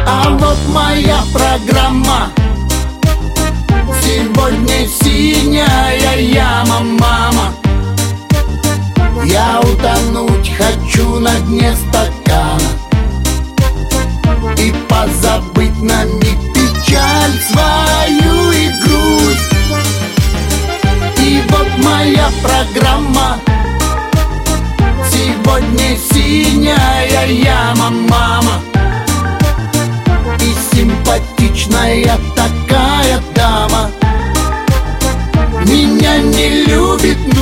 А вот моя программа. Сегодня синяя яма, мама. Я утонуть хочу на дне стакана и позабыть на миг печаль свою и грусть. И вот моя программа. Сегодня синяя яма, мама. И симпатичная такая дама меня не любит.